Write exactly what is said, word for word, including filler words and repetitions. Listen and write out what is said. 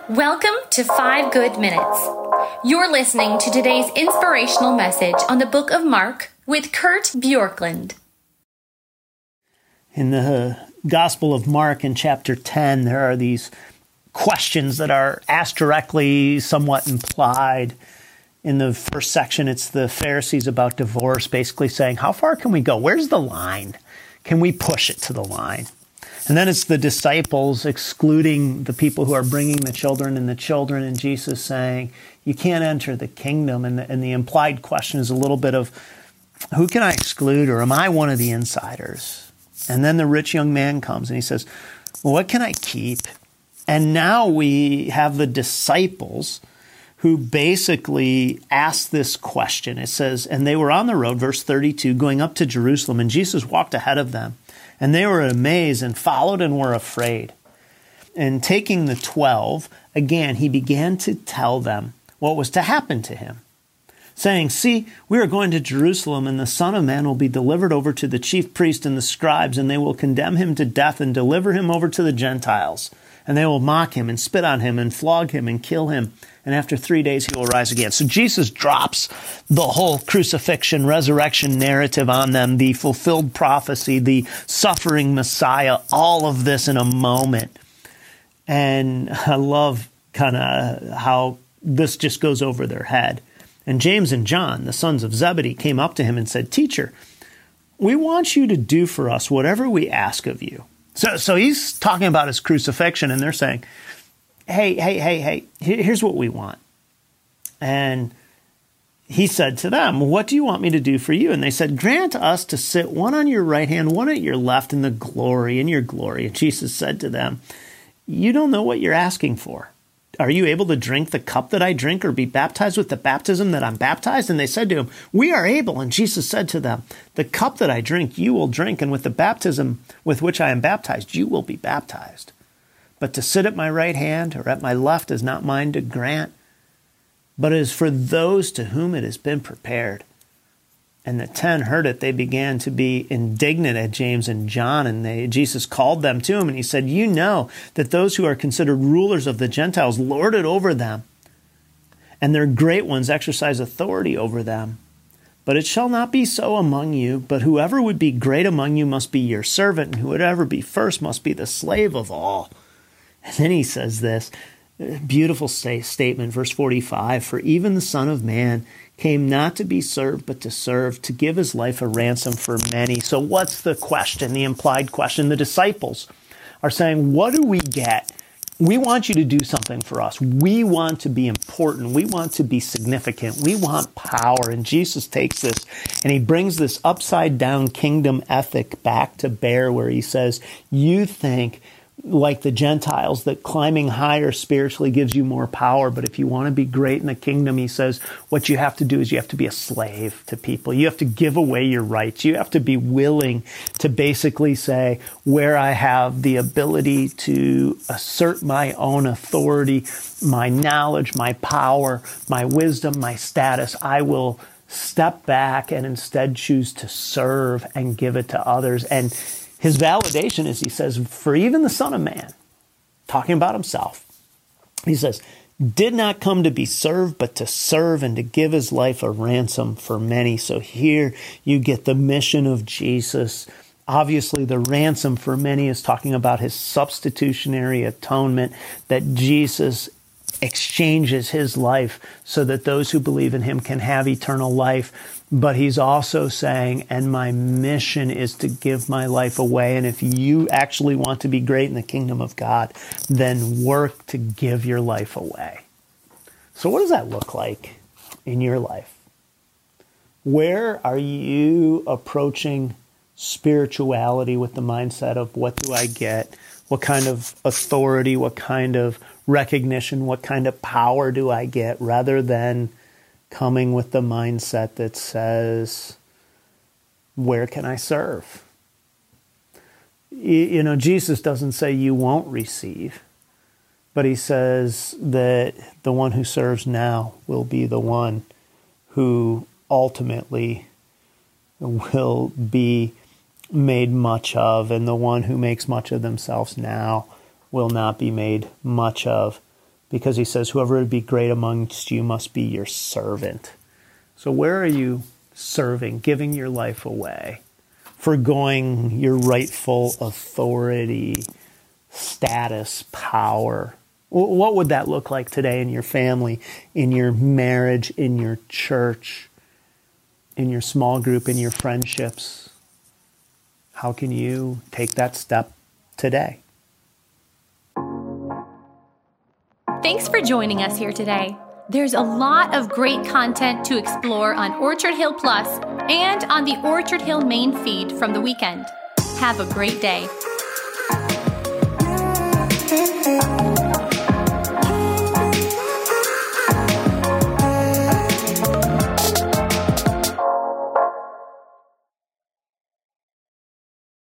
Welcome to Five Good Minutes. You're listening to today's inspirational message on the book of Mark with Kurt Bjorklund. In the Gospel of Mark in chapter ten, there are these questions that are asked directly, somewhat implied. In the first section, it's the Pharisees about divorce, basically saying, how far can we go? Where's the line? Can we push it to the line? And then it's the disciples excluding the people who are bringing the children and the children, and Jesus saying, you can't enter the kingdom. And the, and the implied question is a little bit of, who can I exclude, or am I one of the insiders? And then the rich young man comes and he says, well, what can I keep? And now we have the disciples who basically ask this question. It says, and they were on the road, verse thirty-two, going up to Jerusalem, and Jesus walked ahead of them. And they were amazed and followed and were afraid. And taking the twelve, again, he began to tell them what was to happen to him, saying, see, we are going to Jerusalem, and the Son of Man will be delivered over to the chief priests and the scribes, and they will condemn him to death and deliver him over to the Gentiles. And they will mock him and spit on him and flog him and kill him. And after three days, he will rise again. So Jesus drops the whole crucifixion, resurrection narrative on them, the fulfilled prophecy, the suffering Messiah, all of this in a moment. And I love kind of how this just goes over their head. And James and John, the sons of Zebedee, came up to him and said, Teacher, we want you to do for us whatever we ask of you. So, so he's talking about his crucifixion, and they're saying, hey, hey, hey, hey, here's what we want. And he said to them, what do you want me to do for you? And they said, grant us to sit one on your right hand, one at your left in the glory, in your glory. And Jesus said to them, you don't know what you're asking for. Are you able to drink the cup that I drink or be baptized with the baptism that I'm baptized? And they said to him, we are able. And Jesus said to them, the cup that I drink, you will drink, and with the baptism with which I am baptized, you will be baptized. But to sit at my right hand or at my left is not mine to grant, but it is for those to whom it has been prepared. And the ten heard it. They began to be indignant at James and John, and they, Jesus called them to him, and he said, you know that those who are considered rulers of the Gentiles lord it over them, and their great ones exercise authority over them. But it shall not be so among you, but whoever would be great among you must be your servant, and whoever be first must be the slave of all. And then he says this beautiful statement, verse forty-five, for even the Son of Man came not to be served, but to serve, to give his life a ransom for many. So what's the question, the implied question? The disciples are saying, what do we get? We want you to do something for us. We want to be important. We want to be significant. We want power. And Jesus takes this and he brings this upside down kingdom ethic back to bear, where he says, you think like the Gentiles, that climbing higher spiritually gives you more power. But if you want to be great in the kingdom, he says, what you have to do is you have to be a slave to people. You have to give away your rights. You have to be willing to basically say, where I have the ability to assert my own authority, my knowledge, my power, my wisdom, my status, I will step back and instead choose to serve and give it to others. And his validation is, he says, for even the Son of Man, talking about himself, he says, did not come to be served, but to serve and to give his life a ransom for many. So here you get the mission of Jesus. Obviously, the ransom for many is talking about his substitutionary atonement, that Jesus exchanges his life so that those who believe in him can have eternal life. But he's also saying, and my mission is to give my life away. And if you actually want to be great in the kingdom of God, then work to give your life away. So what does that look like in your life? Where are you approaching spirituality with the mindset of, what do I get? What kind of authority, what kind of recognition, what kind of power do I get, rather than coming with the mindset that says, where can I serve? You know, Jesus doesn't say you won't receive, but he says that the one who serves now will be the one who ultimately will be made much of, and the one who makes much of themselves now will not be made much of, because he says, whoever would be great amongst you must be your servant. So where are you serving, giving your life away, forgoing your rightful authority, status, power? What would that look like today in your family, in your marriage, in your church, in your small group, in your friendships? How can you take that step today? Thanks for joining us here today. There's a lot of great content to explore on Orchard Hill Plus and on the Orchard Hill main feed from the weekend. Have a great day.